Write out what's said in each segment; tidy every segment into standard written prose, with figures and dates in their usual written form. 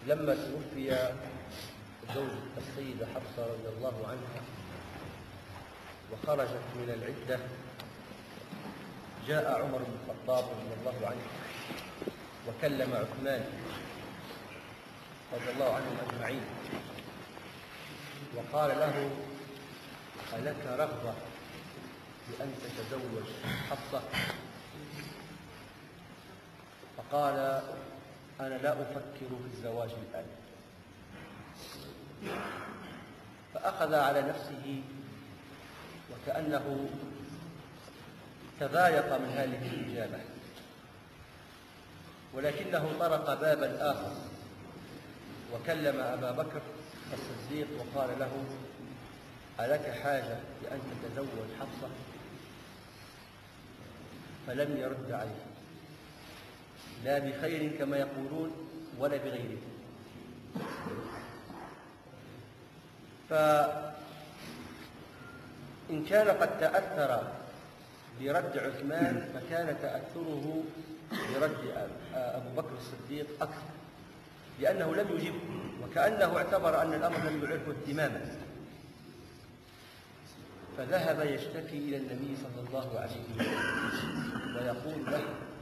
لما توفي زوج السيدة حفصة رضي الله عنها وخرجت من العدة، جاء عمر بن الخطاب رضي الله عنه وكلم عثمان رضي الله عنهم أجمعين وقال له: ألك رغبة بأن تتزوج حفصة؟ فقال: أنا لا أفكر في الزواج الآن. فأخذ على نفسه وكأنه تضايق من هذه الإجابة، ولكنه طرق بابا آخر وكلم أبا بكر الصديق وقال له: ألك حاجة بأن تتزوج حفصة؟ فلم يرد عليه لا بخير كما يقولون ولا بغيره. فإن كان قد تأثر برد عثمان فكان تأثره برد أبو بكر الصديق أكثر، لأنه لم يجبه وكأنه اعتبر أن الأمر لم يعرفه اهتماما، فذهب يشتكي إلى النبي صلى الله عليه وسلم ويقول له: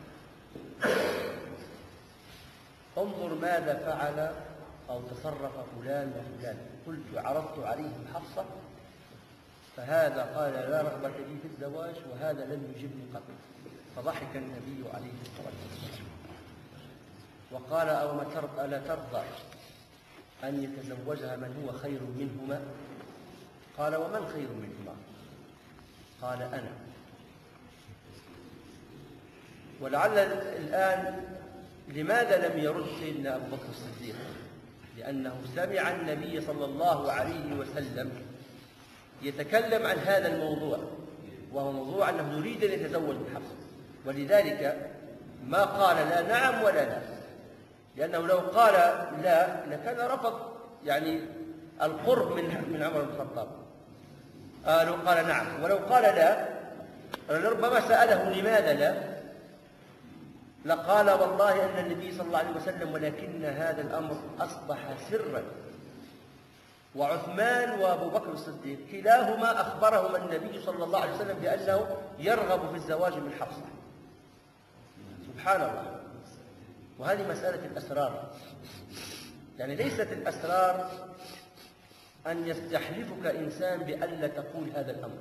انظر ماذا فعل أو تصرف فلان وفلان، قلت عرضت عليهم حفصة فهذا قال لا رغبة لي في الزواج وهذا لم يجبني قط. فضحك النبي عليه الصلاة والسلام وقال: ألا ترضى أن يتزوجها من هو خير منهما؟ قال: ومن خير منهما؟ قال: أنا. ولعل الآن لماذا لم يرد سيدنا أبو بكر الصديق؟ لأنه سمع النبي صلى الله عليه وسلم يتكلم عن هذا الموضوع، وهو موضوع أنه يريد أن يتزوج بحفصة، ولذلك ما قال لا نعم ولا لا، لأنه لو قال لا لكان رفض يعني القرب من عمر بن الخطاب. لو قال نعم، ولو قال لا ربما سأله لماذا لا، لقال والله أن النبي صلى الله عليه وسلم ولكن هذا الأمر أصبح سرا. وعثمان وأبو بكر الصديق كلاهما أخبرهما النبي صلى الله عليه وسلم بأنه يرغب في الزواج من حفصة. سبحان الله. وهذه مسألة الأسرار، يعني ليست الأسرار أن يستحلفك إنسان بألا تقول هذا الأمر،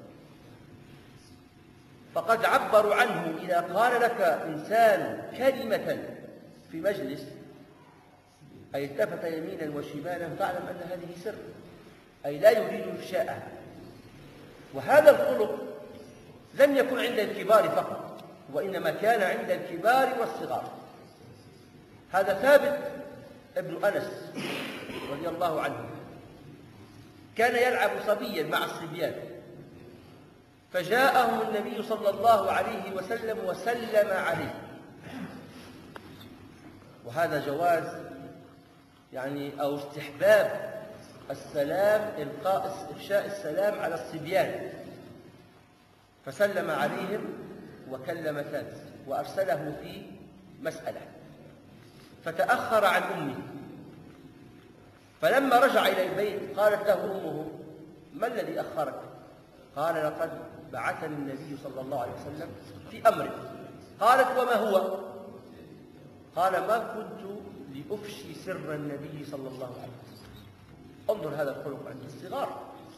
فقد عبروا عنه إذا قال لك إنسان كلمة في مجلس أي التفت يمينا وشمالا فاعلم أن هذه سر، أي لا يريد إفشاءها. وهذا الخلق لم يكن عند الكبار فقط، وإنما كان عند الكبار والصغار. هذا ثابت ابن أنس رضي الله عنه كان يلعب صبيا مع الصبيان، فجاءهم النبي صلى الله عليه وسلم وسلم عليه، وهذا جواز يعني أو استحباب السلام، إلقاء إفشاء السلام على الصبيان، فسلم عليهم وكلم ثالث وأرسله في مسألة، فتأخر عن أمه، فلما رجع إلى البيت قالت له أمه: ما الذي أخرك؟ قال: لقد بعثني النبي صلى الله عليه وسلم في أمره. قالت: وما هو؟ قال: ما كنت لأفشي سر النبي صلى الله عليه وسلم. انظر هذا الخلق عند الصغار،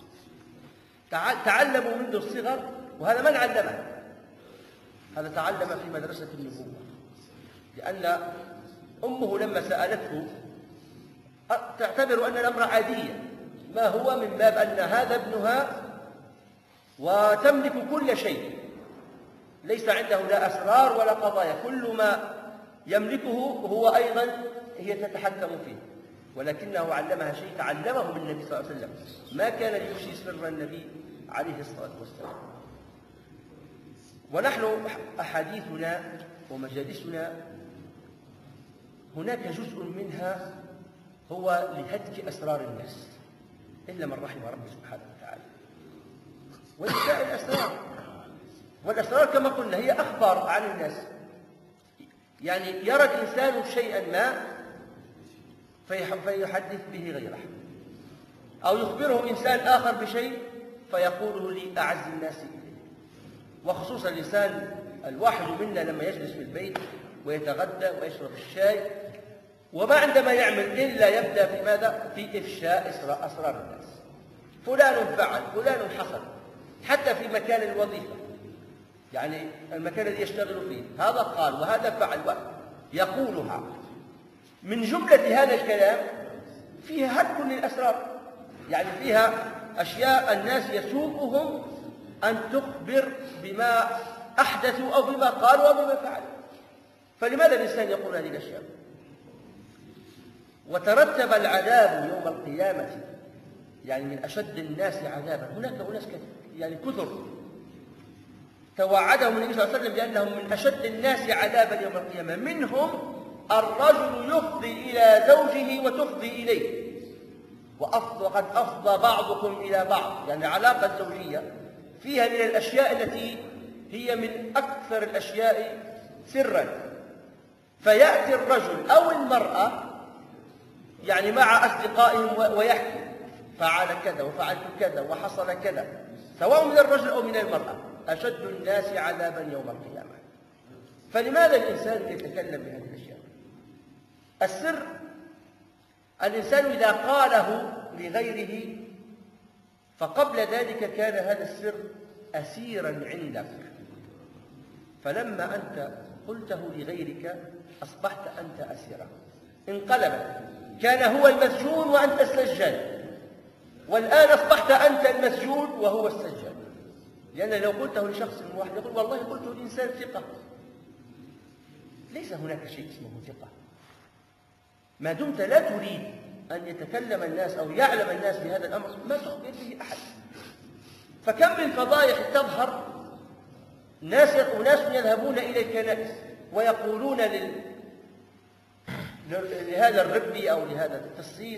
تعلموا منذ الصغر، وهذا من علمه؟ هذا تعلم في مدرسة النبوة، لأن أمه لما سألته تعتبر أن الأمر عاديا، ما هو من باب أن هذا ابنها وتملك كل شيء، ليس عنده لا أسرار ولا قضايا، كل ما يملكه هو أيضا هي تتحكم فيه، ولكنه علمها شيء تعلمه من النبي صلى الله عليه وسلم، ما كان ليفشي سر النبي عليه الصلاة والسلام. ونحن أحاديثنا ومجالسنا هناك جزء منها هو لهتك أسرار الناس إلا من رحم ربي سبحانه وتعالى، وإفشاء الأسرار. والأسرار كما قلنا هي أخبار عن الناس، يعني يرى الإنسان شيئا ما فيحدث به غيره، أو يخبره إنسان آخر بشيء فيقوله لأعز الناس إليه. وخصوصا الإنسان الواحد منا لما يجلس في البيت ويتغدى ويشرب الشاي وما عندما يعمل إلا يبدأ في ماذا؟ في إفشاء أسرار الناس. فلان فعل، فلان حصل، حتى في مكان الوظيفة، يعني المكان الذي يشتغل فيه، هذا قال وهذا فعل يقولها. من جملة هذا الكلام فيها هتك للأسرار، يعني فيها أشياء الناس يسوقهم أن تخبر بما أحدثوا أو بما قالوا أو بما فعلوا. فلماذا الإنسان يقول هذه الأشياء؟ وترتب العذاب يوم القيامة، يعني من أشد الناس عذابا. هناك أناس يعني كثر توعدهم النبي صلى الله عليه وسلم بأنهم من أشد الناس عذابا يوم القيامة. منهم الرجل يفضي إلى زوجه وتفضي إليه، وقد أفضى بعضكم إلى بعض، يعني علاقة زوجية فيها من الأشياء التي هي من أكثر الأشياء سرا. فيأتي الرجل أو المرأة يعني مع أصدقائهم ويحكي فعل كذا وفعلت كذا وحصل كذا، سواء من الرجل أو من المرأة. أشد الناس عذابا يوم القيامة. فلماذا الإنسان يتكلم بهذه الأشياء؟ السر، الإنسان إذا قاله لغيره فقبل ذلك كان هذا السر أسيرا عندك، فلما أنت قلته لغيرك أصبحت أنت أسيرا، انقلبت، كان هو المسجون وأنت السجان، والآن أصبحت أنت المسجون وهو السجان. لأن لو قلته لشخص واحد يقول والله قلته لإنسان ثقة، ليس هناك شيء اسمه ثقة. ما دمت لا تريد أن يتكلم الناس أو يعلم الناس بهذا الأمر ما تخبر به أحد. فكم من فضائح تظهر، ناس يذهبون إلى الكنائس ويقولون لهذا الربي أو لهذا القسيس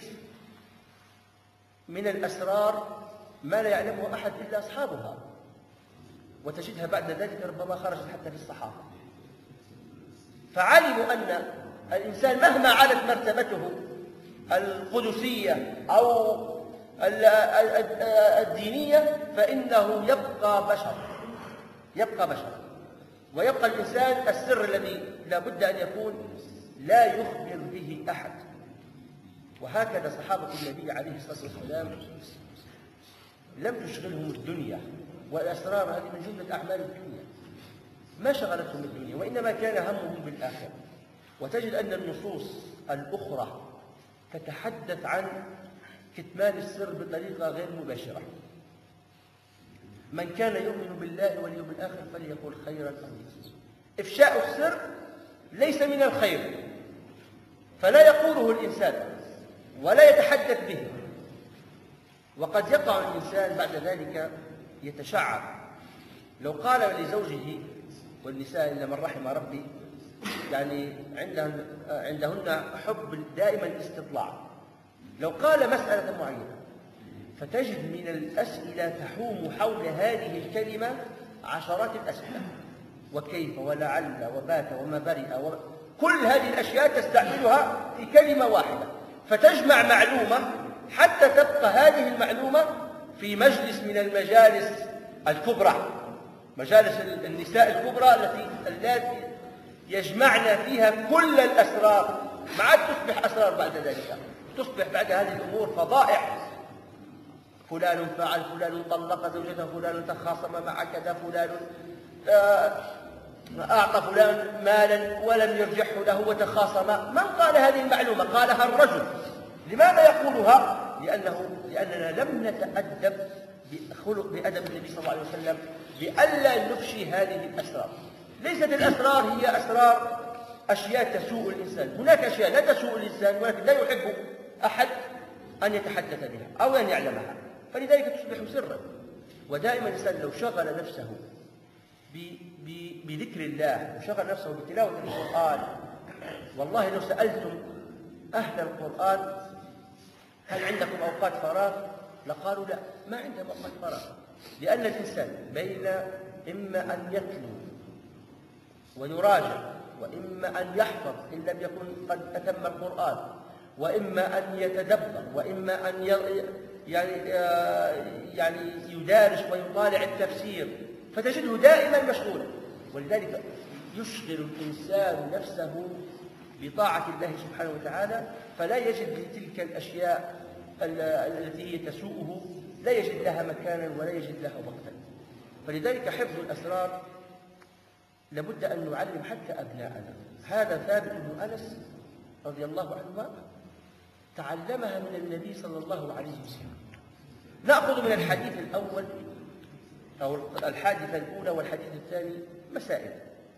من الأسرار ما لا يعلمه أحد إلا أصحابها، وتجدها بعد ذلك ربما خرجت حتى في الصحافة. فعلموا أن الإنسان مهما علت مرتبته القدسية أو الدينية فإنه يبقى بشر، ويبقى الإنسان السر الذي لا بد أن يكون لا يخبر به أحد. وهكذا صحابة النبي عليه الصلاة والسلام لم تشغلهم الدنيا، والأسرار هذه من جملة أعمال الدنيا، ما شغلتهم الدنيا، وإنما كان همهم بالآخرة. وتجد أن النصوص الأخرى تتحدث عن كتمان السر بطريقة غير مباشرة. من كان يؤمن بالله واليوم الآخر فليقل خيرا أو ليصمت. إفشاء السر ليس من الخير، فلا يقوله الإنسان ولا يتحدث به، وقد يقع الإنسان بعد ذلك يتشعر. لو قال لزوجه، والنساء إلا من رحم ربي يعني عندهن حب دائما الاستطلاع، لو قال مسألة معينة فتجد من الأسئلة تحوم حول هذه الكلمة عشرات الأسئلة، وكيف ولعل وبات وما برئ كل هذه الأشياء تستعملها في كلمة واحدة، فتجمع معلومة حتى تبقى هذه المعلومة في مجلس من المجالس الكبرى، مجالس النساء الكبرى التي يجمعن فيها كل الأسرار. ما عاد تصبح أسرار بعد ذلك، تصبح بعد هذه الأمور فضائح. فلان فعل، فلان طلق زوجته، فلان تخاصم مع كذا، فلان أعطى فلان مالا ولم يرجعه له وتخاصم. من قال هذه المعلومة؟ قالها الرجل. لماذا يقولها؟ لأننا لم نتأدب بأدب النبي صلى الله عليه وسلم بألا نفشي هذه الأسرار. ليست الأسرار هي أسرار أشياء تسوء الإنسان، هناك أشياء لا تسوء الإنسان ولكن لا يحب أحد أن يتحدث بها أو أن يعلمها، فلذلك تصبح سرا. ودائما الإنسان لو شغل نفسه بذكر الله وشغل نفسه بتلاوة القرآن، والله لو سألتم أهل القرآن هل عندكم أوقات فراغ؟ لقالوا لا، ما عندهم أوقات فراغ، لأن الإنسان بين إما أن يتلو ويراجع، وإما أن يحفظ إن لم يكن قد أتم القرآن، وإما أن يتدبر، وإما أن يعني يدارس ويطالع التفسير، فتجده دائما مشغولا. ولذلك يشغل الإنسان نفسه بطاعة الله سبحانه وتعالى، فلا يجد لتلك الأشياء التي هي تسوءه، لا يجد لها مكانا ولا يجد لها وقتا. فلذلك حفظ الأسرار لابد أن نعلم حتى أبناءنا. هذا ثابت بن أنس رضي الله عنه تعلمها من النبي صلى الله عليه وسلم. نأخذ من الحديث الأول أو الحادثة الأولى والحديث الثاني مسائل.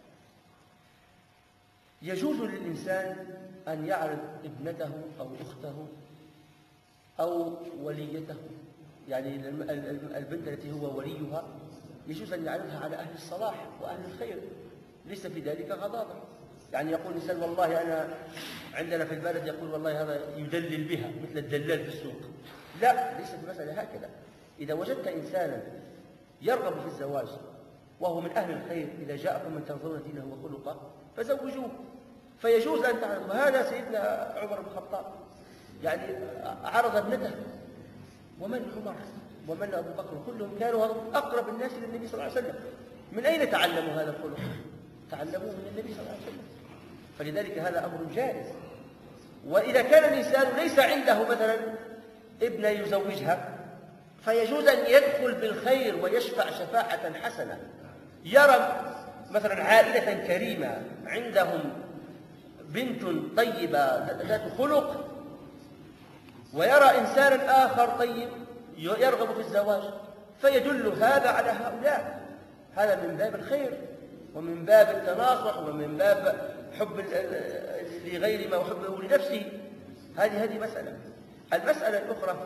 يجوز للإنسان أن يعرض ابنته أو أخته أو وليته، يعني البنت التي هو وليها يجوز أن يعرضها على أهل الصلاح وأهل الخير، ليس في ذلك غضاضة. يعني يقول الإنسان والله أنا عندنا في البلد يقول والله هذا يدلل بها مثل الدلال في السوق. لا، ليست المسألة هكذا. إذا وجدت إنسانا يرغب في الزواج وهو من أهل الخير، إذا جاءكم من ترضون دينه وخلقه فزوجوه، فيجوز أن تعرض. وهذا سيدنا عمر بن الخطاب يعني عرض ابنته، ومن عمر ومن أبو بكر كلهم كانوا أقرب الناس إلى النبي صلى الله عليه وسلم. من أين تعلموا هذا الخلق؟ تعلموه من النبي صلى الله عليه وسلم. فلذلك هذا أمر جائز. وإذا كان الإنسان ليس عنده مثلا ابن يزوجها، فيجوز أن يدخل بالخير ويشفع شفاعة حسنة. يرى مثلا عائلة كريمة عندهم بنت طيبة ذات خلق، ويرى إنسانا آخر طيب يرغب في الزواج، فيدل هذا على هؤلاء. هذا من باب الخير ومن باب التناصح ومن باب حب لغير ما وحبه لنفسه. هذه مسألة. المسألة الأخرى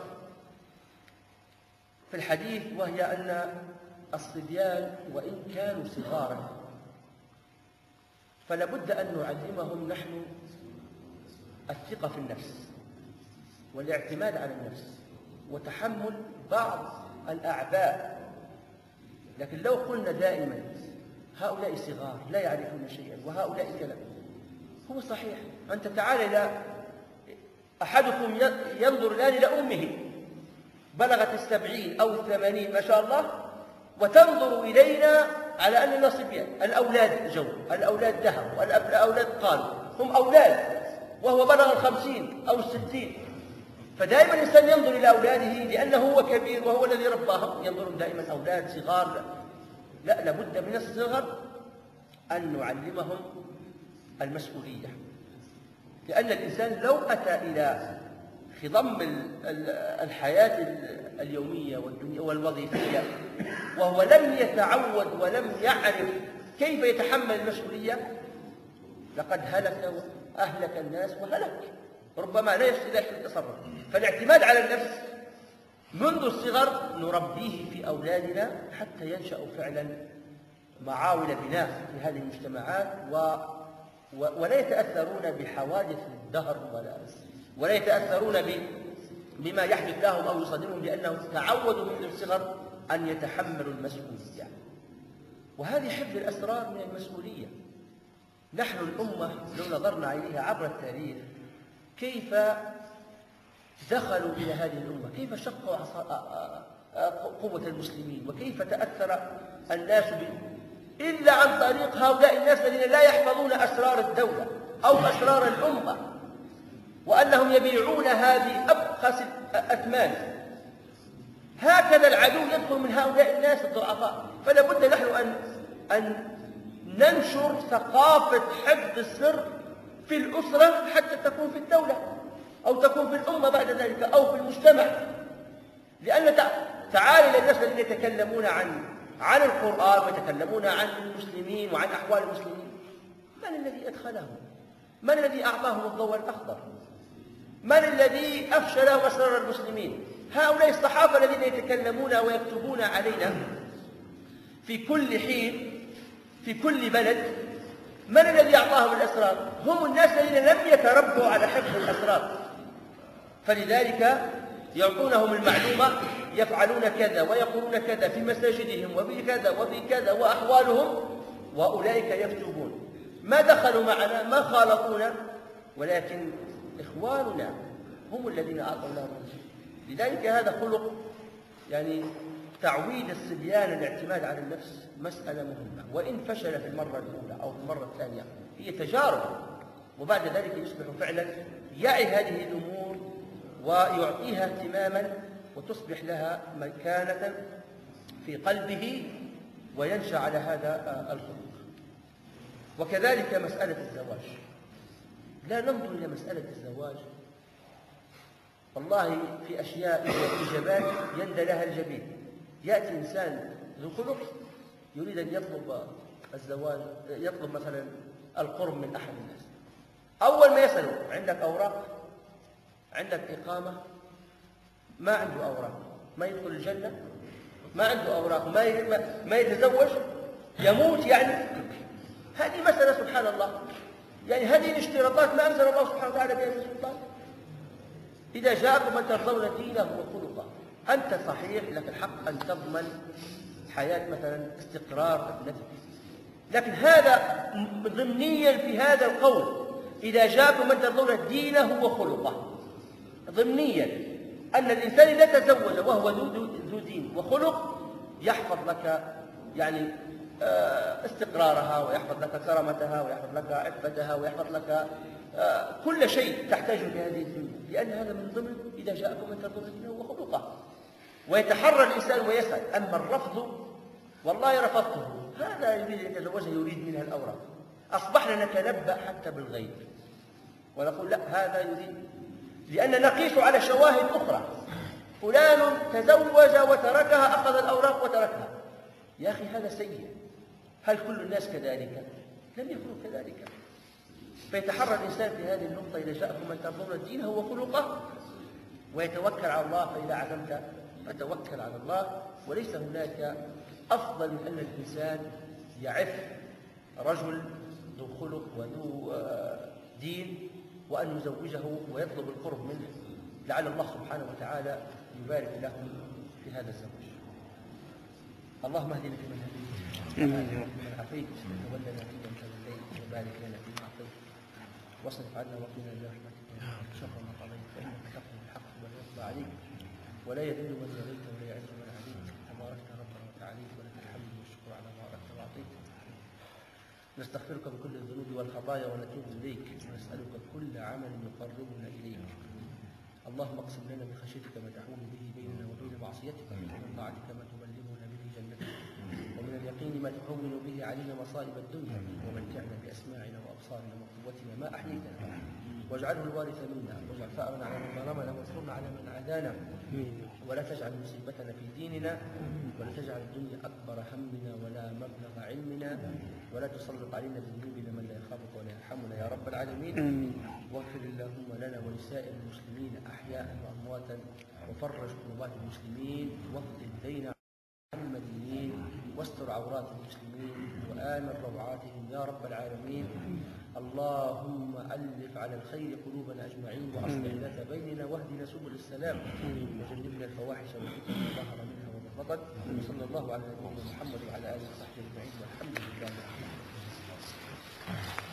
في الحديث وهي أن الصبيان وإن كانوا صغارا فلابد أن نعلمهم نحن الثقة في النفس والاعتماد على النفس وتحمل بعض الأعباء. لكن لو قلنا دائما هؤلاء صغار لا يعرفون شيئا وهؤلاء كذا، هو صحيح. أنت تعال إلى أحدكم ينظر الآن إلى أمه بلغت 70 أو 80 ما شاء الله، وتنظر إلينا على أننا صبيان. الأولاد جو، الأولاد ذهبوا، الأولاد قالوا هم أولاد، وهو بلغ 50 أو 60. فدائما الإنسان ينظر إلى أولاده لأنه هو كبير وهو الذي رباهم. ينظرون دائما أولاد صغار. لا، لابد من الصغر أن نعلمهم المسؤولية. لأن الإنسان لو أتى إلى خضم الحياة اليومية والدنيا والوظيفية وهو لم يتعود ولم يعرف كيف يتحمل المسؤولية، لقد أهلك الناس وهلك، ربما لا يستطيع التصرف. فالاعتماد على النفس منذ الصغر نربيه في أولادنا حتى ينشأوا فعلا معاول بناء في هذه المجتمعات ولا يتأثرون بحوادث الدهر ولا يتأثرون بما يحدث لهم أو يصادمهم، لأنهم تعودوا منذ الصغر أن يتحملوا المسؤولية. وهذه حفظ الأسرار من المسؤولية. نحن الأمة لو نظرنا إليها عبر التاريخ كيف دخلوا إلى هذه الأمة، كيف شقوا قوة المسلمين، وكيف تأثر الناس إلا عن طريق هؤلاء الناس الذين لا يحفظون أسرار الدولة أو أسرار الأمة، وأنهم يبيعونها بأبخس الأثمان. هكذا العدو يدخل من هؤلاء الناس الضعفاء. فلا بد نحن أن ننشر ثقافة حفظ السر في الأسرة حتى تكون في الدولة أو تكون في الأمة بعد ذلك أو في المجتمع. لأن تعالى إلى الناس الذين يتكلمون عن القرآن ويتكلمون عن المسلمين وعن أحوال المسلمين، من الذي أدخلهم؟ من الذي أعطاهم الضوء الأخضر؟ من الذي أفشى لهم أسرار المسلمين؟ هؤلاء الصحابة الذين يتكلمون ويكتبون علينا في كل حين في كل بلد. من الذي أعطاهم الأسرار؟ هم الناس الذين لم يتربوا على حفظ الأسرار، فلذلك يعطونهم المعلومة يفعلون كذا ويقولون كذا في مساجدهم وفي كذا وفي كذا وأحوالهم، وأولئك يكتبون. ما دخلوا معنا، ما خالطونا، ولكن إخواننا هم الذين أعطوا لهم الرزق. لذلك هذا خلق يعني تعويد الصبيان الاعتماد على النفس مسألة مهمة، وإن فشل في المرة الأولى أو في المرة الثانية هي تجارب، وبعد ذلك يصبح فعلا يعي هذه الأمور ويعطيها اهتماما وتصبح لها مكانة في قلبه وينشأ على هذا الخلق. وكذلك مسألة الزواج، لا ننظر إلى مسألة الزواج والله في أشياء إجابات يندى لها الجبين. يأتي إنسان ذو خلق يريد أن يطلب الزواج، يطلب مثلا القرب من أحد الناس، أول ما يسأله عندك أوراق؟ عندك إقامة؟ ما عنده أوراق ما يدخل الجنة، ما عنده أوراق ما يتزوج، يموت يعني. هذه مسألة سبحان الله، يعني هذه الاشتراطات ما أنزل الله سبحانه وتعالى بها من سلطان. إذا جاءكم من ترضون دينه وخلقه، أنت صحيح لك الحق أن تضمن حياة مثلا استقرار ابنتك، لكن هذا ضمنيا في هذا القول إذا جاءكم من ترضون دينه وخلقه، ضمنيا أن الإنسان إذا تزوج وهو ذو دين وخلق يحفظ لك يعني استقرارها، ويحفظ لك كرامتها، ويحفظ لك عفتها، ويحفظ لك كل شيء تحتاجه في هذه الدنيا، لأن هذا من ضمن إذا جاءكم من ترضون دينه وخلقه. ويتحرى الإنسان ويسأل. أما الرفض والله رفضته، هذا يريد أن يتزوجها يريد منها الأوراق، أصبحنا نتنبأ حتى بالغيب ونقول لا هذا يريد، لأن نقيس على شواهد أخرى. فلان تزوج وتركها، أخذ الأوراق وتركها، يا أخي هذا سيء. هل كل الناس كذلك؟ لم يكونوا كذلك. فيتحرى الإنسان في هذه النقطة إذا جاءكم من ترضون دينه وخلقه ويتوكل على الله، فإذا عزمت فتوكل على الله. وليس هناك أفضل من أن الإنسان يعف رجل ذو خلق وذو دين وأن يزوجه ويطلب القرب منه، لعل الله سبحانه وتعالى يبارك له في هذا الزواج. اللهم اهدنا فيمن هديت، وعافنا فيمن عافيت، وتولنا فيمن توليت، وبارك لنا فيما أعطيت، واصرف عنا وقنا برحمتك شر ما قضيت، فإنك تقضي بالحق ولا يقضى عليك، ولا يذل من واليت ولا يعز من عليك، تباركت ربنا وتعاليت، ولك الحمد والشكر على ما أردت وأعطيت. نستغفرك بكل الذنوب والخطايا ونتوب إليك، ونسألك كل عمل يقربنا إليك. اللهم اقسم لنا من خشيتك ما تحول به بيننا وبين معصيتك، ومن طاعتك ما تبلغنا به جنتك، ومن اليقين ما تهون به علينا مصائب الدنيا، ومتعنا بأسماعنا وأبصارنا وقوتنا ما أحييتنا، واجعله الوارث منا، واجعل ثأرنا على من ظلمنا، وانصرنا على من عادانا، ولا تجعل مصيبتنا في ديننا، ولا تجعل الدنيا أكبر همنا ولا مبلغ علمنا، ولا تسلط علينا بذنوبنا من لا يخافك ولا يرحمنا يا رب العالمين. واغفر اللهم لنا ولسائر المسلمين أحياء وأمواتا، وفرج كربات المسلمين، واقض الدين عن المدينين، واستر عورات المسلمين، وآمن روعاتهم يا رب العالمين. اللهم ألف على الخير قلوبنا أجمعين، وأصلح ذات بيننا، واهدنا سبل السلام، وجنبنا الفواحش والفتن ما ظهر منها وما بطن. وصلى الله على نبينا محمد وعلى آله وصحبه أجمعين، والحمد لله رب العالمين.